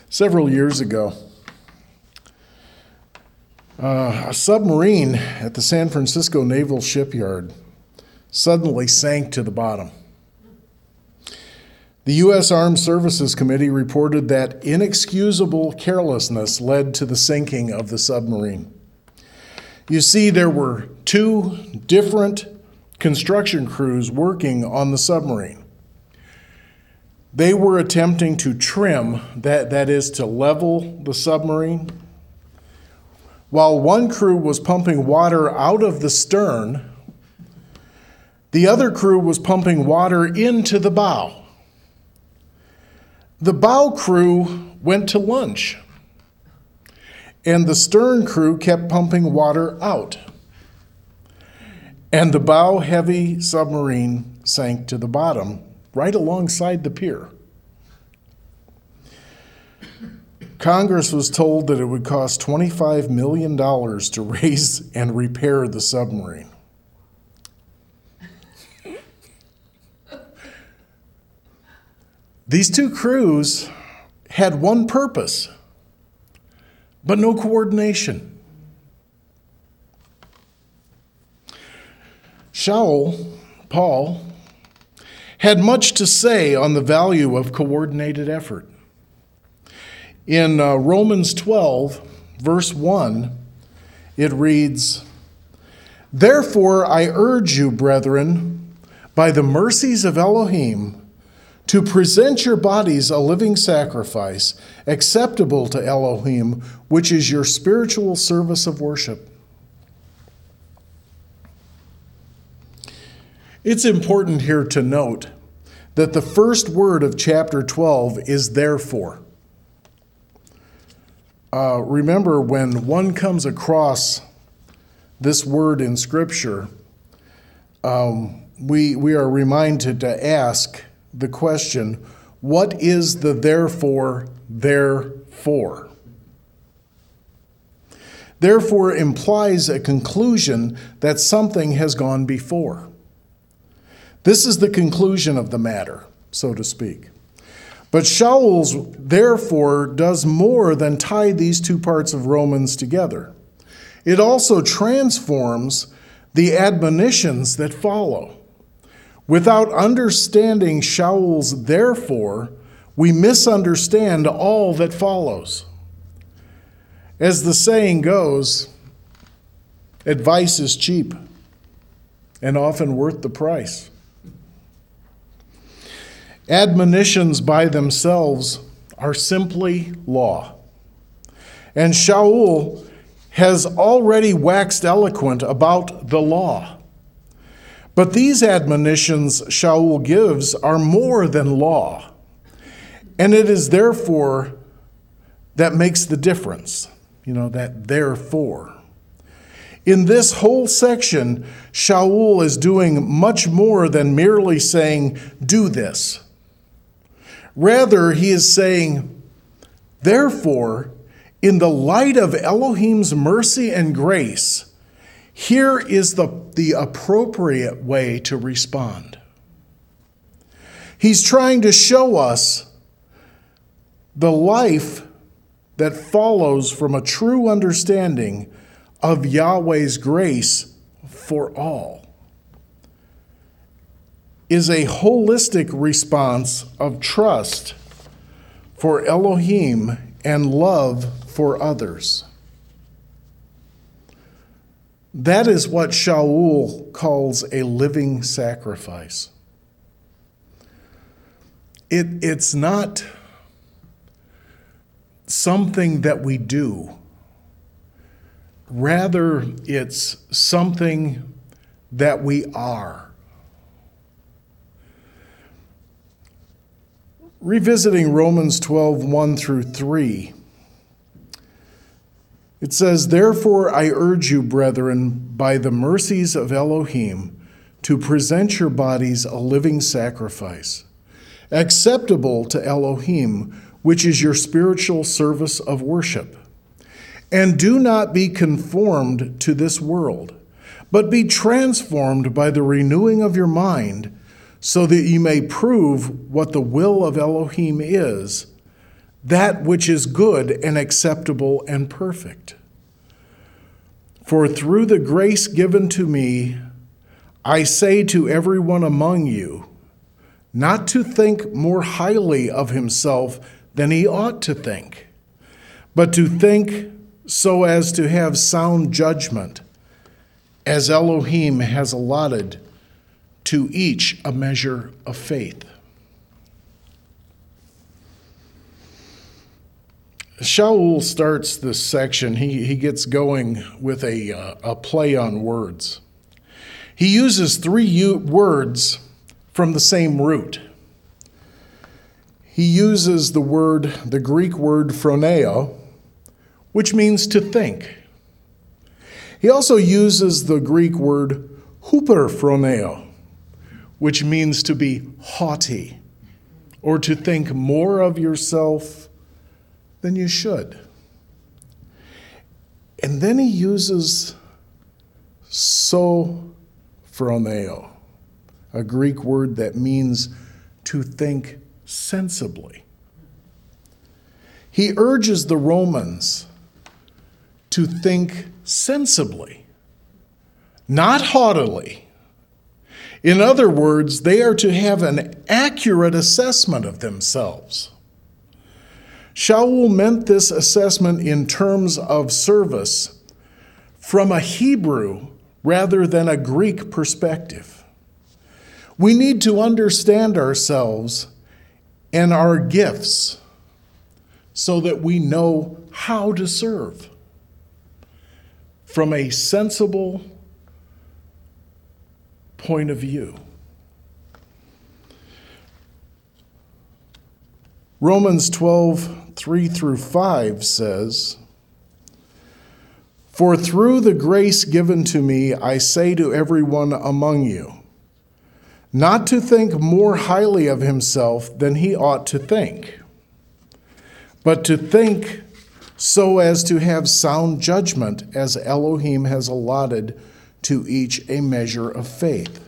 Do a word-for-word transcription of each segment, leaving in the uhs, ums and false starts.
Several years ago, uh, a submarine at the San Francisco Naval Shipyard suddenly sank to the bottom. The U S Armed Services Committee reported that inexcusable carelessness led to the sinking of the submarine. You see, there were two different construction crews working on the submarine. They were attempting to trim, that, that is to level the submarine, while one crew was pumping water out of the stern. The other crew was pumping water into the bow. The bow crew went to lunch, and the stern crew kept pumping water out. And the bow-heavy submarine sank to the bottom, right alongside the pier. Congress was told that it would cost twenty-five million dollars to raise and repair the submarine. These two crews had one purpose, but no coordination. Shaul, Paul, had much to say on the value of coordinated effort. In uh, Romans twelve, verse one, it reads, "Therefore I urge you, brethren, by the mercies of Elohim, to present your bodies a living sacrifice, acceptable to Elohim, which is your spiritual service of worship." It's important here to note that the first word of chapter twelve is therefore. Uh, remember, when one comes across this word in Scripture, um, we, we are reminded to ask the question, what is the therefore there for? Therefore implies a conclusion that something has gone before. This is the conclusion of the matter, so to speak. But Shaul's therefore does more than tie these two parts of Romans together. It also transforms the admonitions that follow. Without understanding Shaul's therefore, we misunderstand all that follows. As the saying goes, advice is cheap and often worth the price. Admonitions by themselves are simply law. And Shaul has already waxed eloquent about the law. But these admonitions Shaul gives are more than law. And it is therefore that makes the difference. You know, that therefore. In this whole section, Shaul is doing much more than merely saying, do this. Rather, he is saying, therefore, in the light of Elohim's mercy and grace, here is the, the appropriate way to respond. He's trying to show us the life that follows from a true understanding of Yahweh's grace for all. Is a holistic response of trust for Elohim and love for others. That is what Shaul calls a living sacrifice. It, it's not something that we do. Rather, it's something that we are. Revisiting Romans twelve, one through three, it says, "Therefore I urge you, brethren, by the mercies of Elohim, to present your bodies a living sacrifice, acceptable to Elohim, which is your spiritual service of worship. And do not be conformed to this world, but be transformed by the renewing of your mind, so that you may prove what the will of Elohim is, that which is good and acceptable and perfect. For through the grace given to me, I say to everyone among you, not to think more highly of himself than he ought to think, but to think so as to have sound judgment, as Elohim has allotted to each a measure of faith. Shaul starts this section, he, he gets going with a, uh, a play on words. He uses three u- words from the same root. He uses the word, the Greek word phroneo, which means to think. He also uses the Greek word huperphroneo, which means to be haughty, or to think more of yourself than you should. And then he uses sophroneo, a Greek word that means to think sensibly. He urges the Romans to think sensibly, not haughtily. In other words, they are to have an accurate assessment of themselves. Shaul meant this assessment in terms of service from a Hebrew rather than a Greek perspective. We need to understand ourselves and our gifts so that we know how to serve from a sensible point of view. Romans twelve, three through five says, "For through the grace given to me, I say to everyone among you, not to think more highly of himself than he ought to think, but to think so as to have sound judgment, as Elohim has allotted to each a measure of faith.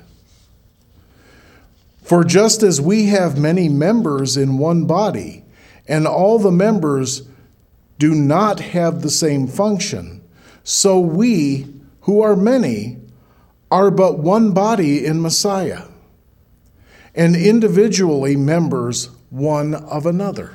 For just as we have many members in one body, and all the members do not have the same function, so we, who are many, are but one body in Messiah, and individually members one of another."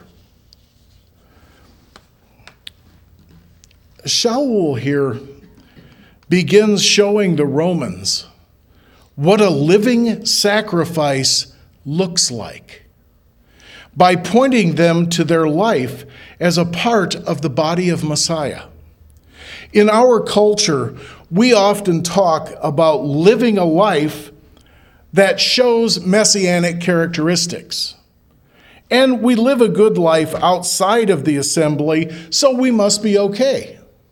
Shaul here begins showing the Romans what a living sacrifice looks like by pointing them to their life as a part of the body of Messiah. In our culture, we often talk about living a life that shows messianic characteristics. And we live a good life outside of the assembly, so we must be okay.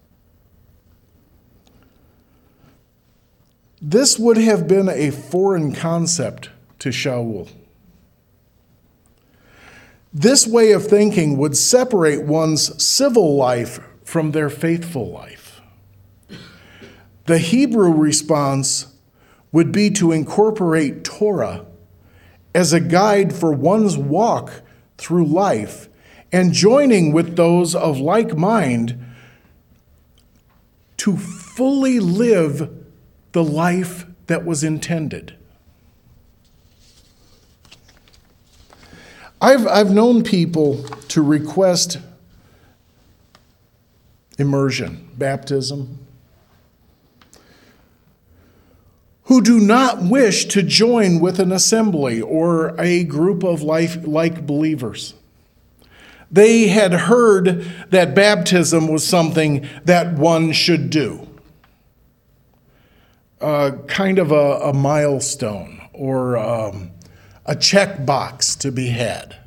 This would have been a foreign concept to Shaul. This way of thinking would separate one's civil life from their faithful life. The Hebrew response would be to incorporate Torah as a guide for one's walk through life and joining with those of like mind to fully live the life that was intended. I've, I've known people to request immersion, baptism, who do not wish to join with an assembly or a group of life, like believers. They had heard that baptism was something that one should do. Uh, kind of a, a milestone or um, a check box to be had.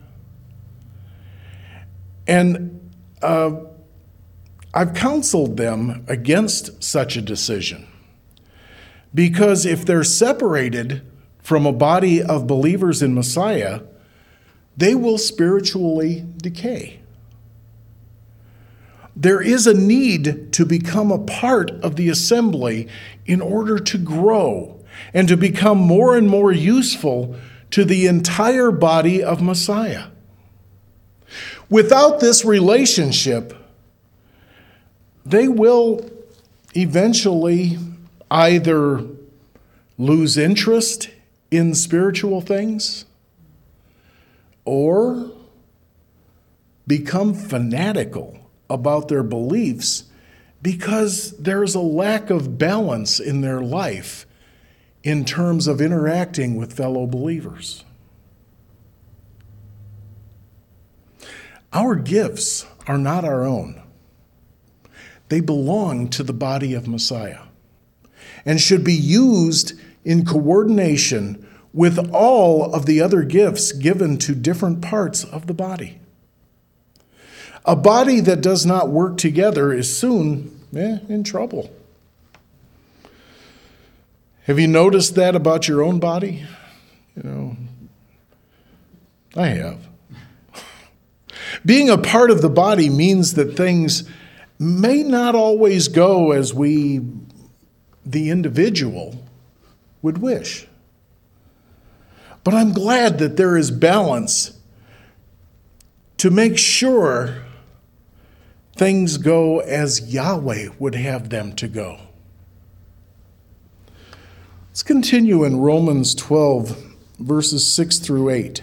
And uh, I've counseled them against such a decision, because if they're separated from a body of believers in Messiah, they will spiritually decay. There is a need to become a part of the assembly in order to grow and to become more and more useful to the entire body of Messiah. Without this relationship, they will eventually either lose interest in spiritual things or become fanatical about their beliefs because there's a lack of balance in their life in terms of interacting with fellow believers. Our gifts are not our own. They belong to the body of Messiah and should be used in coordination with all of the other gifts given to different parts of the body. A body that does not work together is soon eh, in trouble. Have you noticed that about your own body? You know, I have. Being a part of the body means that things may not always go as we, the individual, would wish. But I'm glad that there is balance to make sure things go as Yahweh would have them to go. Let's continue in Romans twelve, verses six through eight.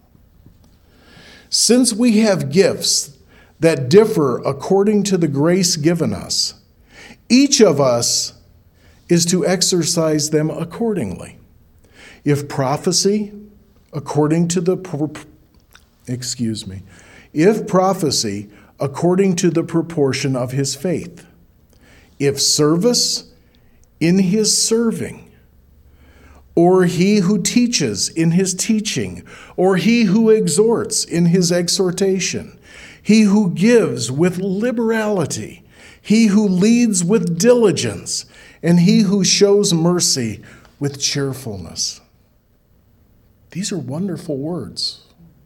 Since we have gifts that differ according to the grace given us, each of us is to exercise them accordingly. If prophecy, according to the, excuse me, if prophecy, according to the proportion of his faith. If service, in his serving. Or he who teaches in his teaching, or he who exhorts in his exhortation, he who gives with liberality, he who leads with diligence, and he who shows mercy with cheerfulness. These are wonderful words.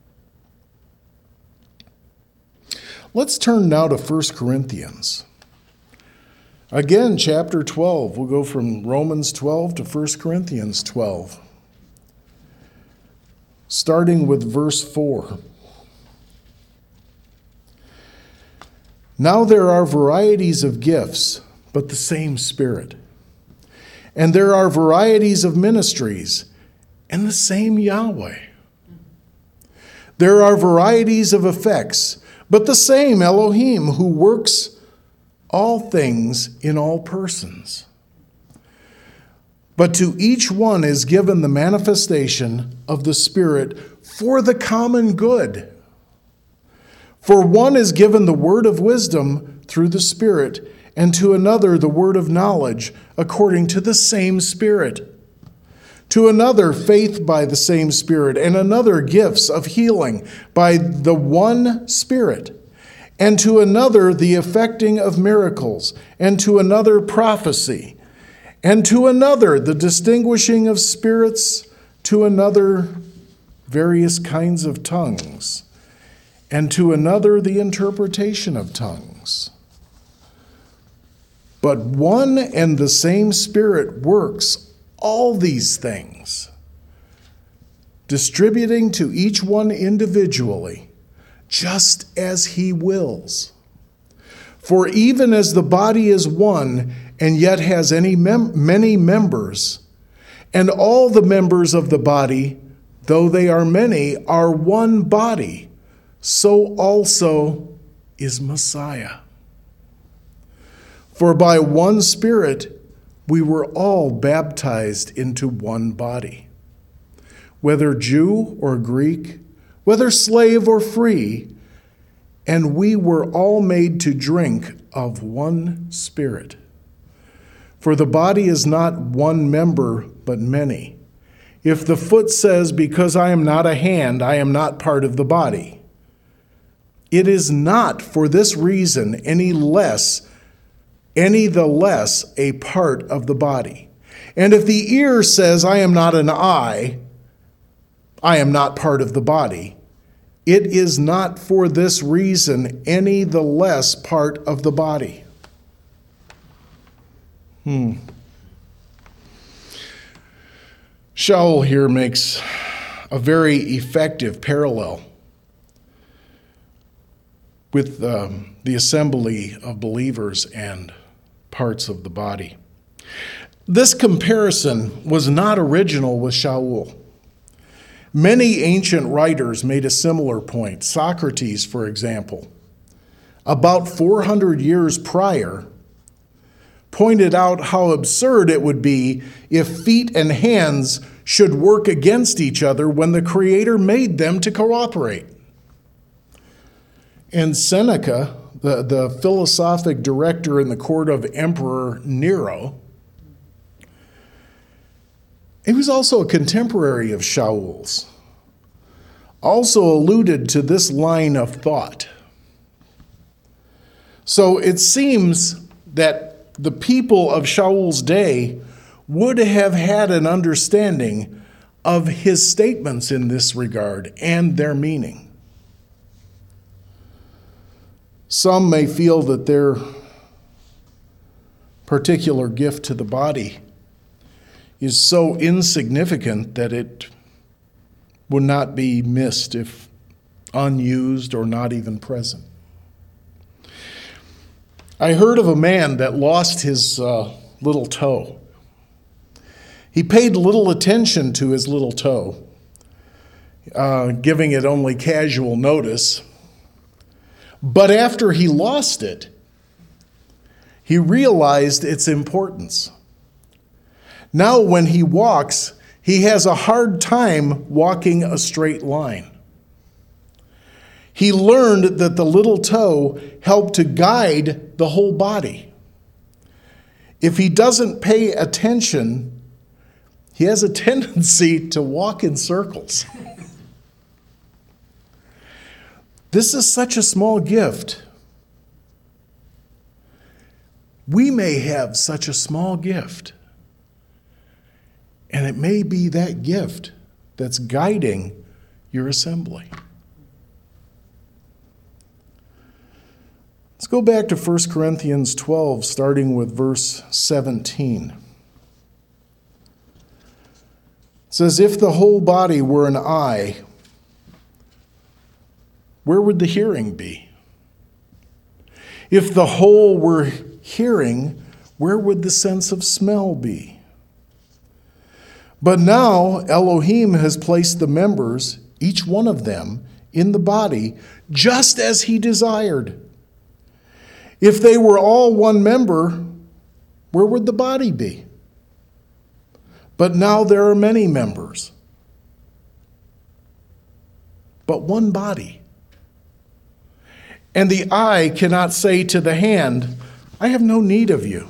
Let's turn now to First Corinthians. Again, chapter twelve. We'll go from Romans twelve to First Corinthians twelve. Starting with verse four. Now there are varieties of gifts, but the same Spirit. And there are varieties of ministries, and the same Yahweh. There are varieties of effects, but the same Elohim who works all things in all persons. But to each one is given the manifestation of the Spirit for the common good. For one is given the word of wisdom through the Spirit, and to another the word of knowledge according to the same Spirit. To another faith by the same Spirit, and another gifts of healing by the one Spirit. And to another the effecting of miracles, and to another prophecy, and to another the distinguishing of spirits, to another various kinds of tongues, and to another the interpretation of tongues. But one and the same Spirit works all these things, distributing to each one individually, just as he wills. For even as the body is one, and yet has any mem- many members, and all the members of the body, though they are many, are one body, so also is Messiah. For by one Spirit we were all baptized into one body, whether Jew or Greek, whether slave or free, and we were all made to drink of one Spirit. For the body is not one member, but many. If the foot says, because I am not a hand, I am not part of the body, it is not for this reason any less, any the less a part of the body. And if the ear says, I am not an eye, I am not part of the body, it is not for this reason any the less part of the body. Hmm. Shaul here makes a very effective parallel with um, the assembly of believers and parts of the body. This comparison was not original with Shaul. Many ancient writers made a similar point. Socrates, for example, about four hundred years prior, pointed out how absurd it would be if feet and hands should work against each other when the Creator made them to cooperate. And Seneca, the, the philosophic director in the court of Emperor Nero, he was also a contemporary of Shaul's, also alluded to this line of thought. So it seems that the people of Shaul's day would have had an understanding of his statements in this regard and their meaning. Some may feel that their particular gift to the body is so insignificant that it would not be missed if unused or not even present. I heard of a man that lost his uh, little toe. He paid little attention to his little toe, uh, giving it only casual notice. But after he lost it, he realized its importance. Now when he walks, he has a hard time walking a straight line. He learned that the little toe helped to guide the whole body. If he doesn't pay attention, he has a tendency to walk in circles. This is such a small gift. We may have such a small gift. And it may be that gift that's guiding your assembly. Let's go back to First Corinthians twelve, starting with verse seventeen. It says, if the whole body were an eye, where would the hearing be? If the whole were hearing, where would the sense of smell be? But now Elohim has placed the members, each one of them, in the body, just as he desired. If they were all one member, where would the body be? But now there are many members, but one body. And the eye cannot say to the hand, I have no need of you.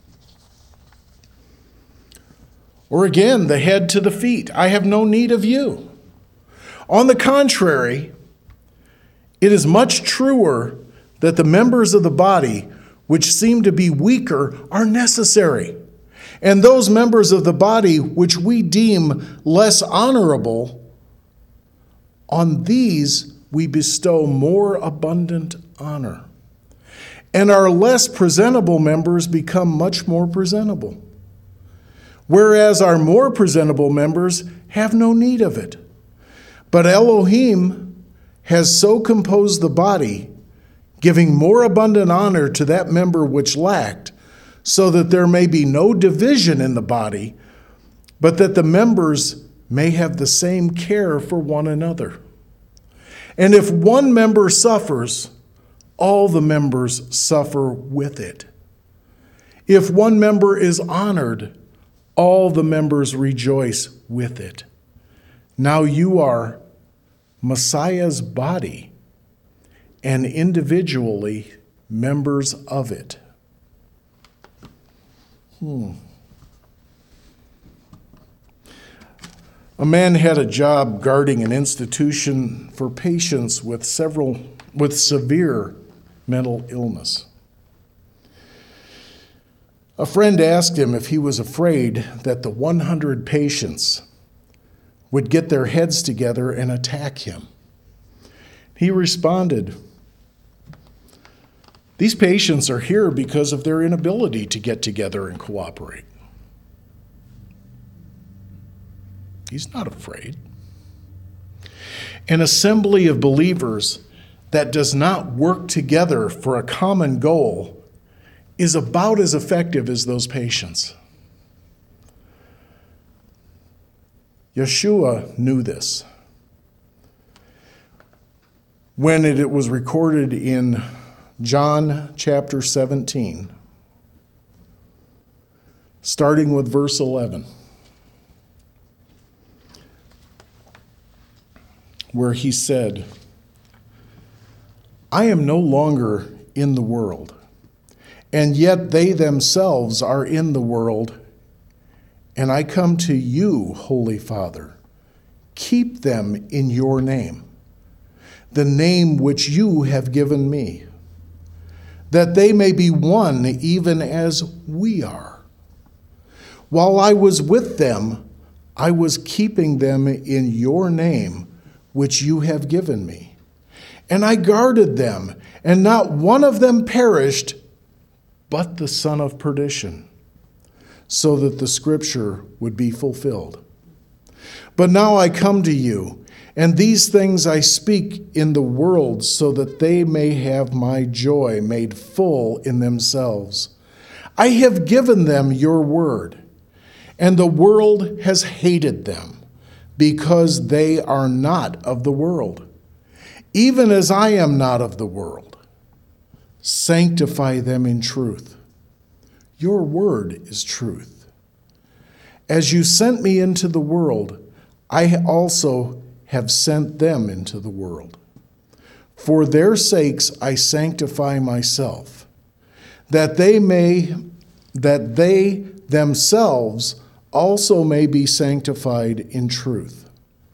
Or again, the head to the feet, I have no need of you. On the contrary, it is much truer that the members of the body, which seem to be weaker, are necessary. And those members of the body which we deem less honorable, on these we bestow more abundant honor. And our less presentable members become much more presentable, whereas our more presentable members have no need of it. But Elohim has so composed the body, giving more abundant honor to that member which lacked, so that there may be no division in the body, but that the members may have the same care for one another. And if one member suffers, all the members suffer with it. If one member is honored, all the members rejoice with it. Now you are Messiah's body, and individually members of it. Hmm. A man had a job guarding an institution for patients with several with severe mental illness. A friend asked him if he was afraid that the one hundred patients would get their heads together and attack him. He responded, these patients are here because of their inability to get together and cooperate. He's not afraid. An assembly of believers that does not work together for a common goal is about as effective as those patients. Yeshua knew this. When it was recorded in John chapter seventeen, starting with verse eleven, where he said, I am no longer in the world, and yet they themselves are in the world, and I come to you, Holy Father. Keep them in your name, the name which you have given me, that they may be one even as we are. While I was with them, I was keeping them in your name, which you have given me. And I guarded them, and not one of them perished, but the son of perdition, so that the scripture would be fulfilled. But now I come to you, and these things I speak in the world, so that they may have my joy made full in themselves. I have given them your word, and the world has hated them, because they are not of the world, even as I am not of the world. Sanctify them in truth. Your word is truth. As you sent me into the world, I also have sent them into the world. For their sakes I sanctify myself, that they may, that they themselves also may be sanctified in truth.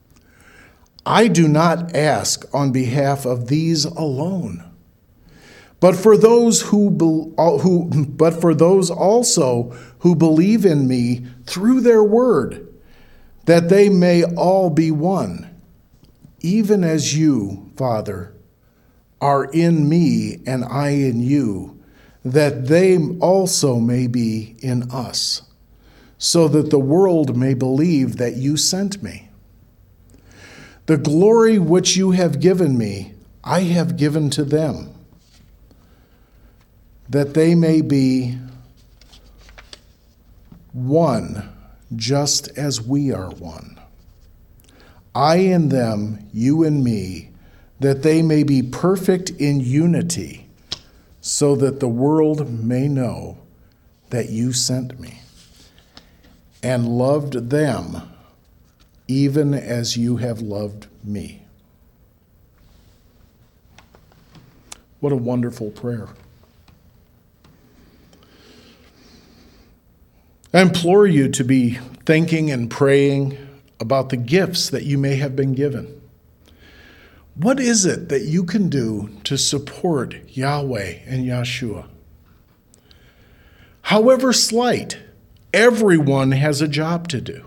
I do not ask on behalf of these alone, but for those who, who but for those also who believe in me through their word, that they may all be one, even as you, Father, are in me and I in you, that they also may be in us, so that the world may believe that you sent me. The glory which you have given me, I have given to them, that they may be one, just as we are one. I in them, you in me, that they may be perfect in unity, so that the world may know that you sent me and loved them even as you have loved me. What a wonderful prayer. I implore you to be thinking and praying about the gifts that you may have been given. What is it that you can do to support Yahweh and Yeshua? However slight, everyone has a job to do.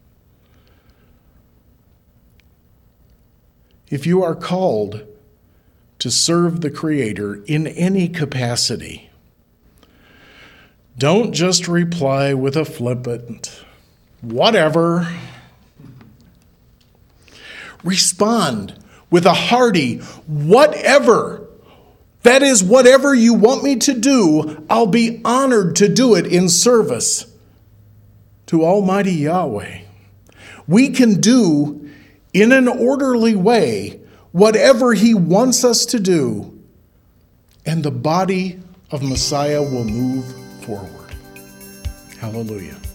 If you are called to serve the Creator in any capacity, don't just reply with a flippant, whatever. Respond with a hearty, whatever. That is, whatever you want me to do, I'll be honored to do it in service to Almighty Yahweh. We can do in an orderly way whatever He wants us to do, and the body of Messiah will move forward. Hallelujah.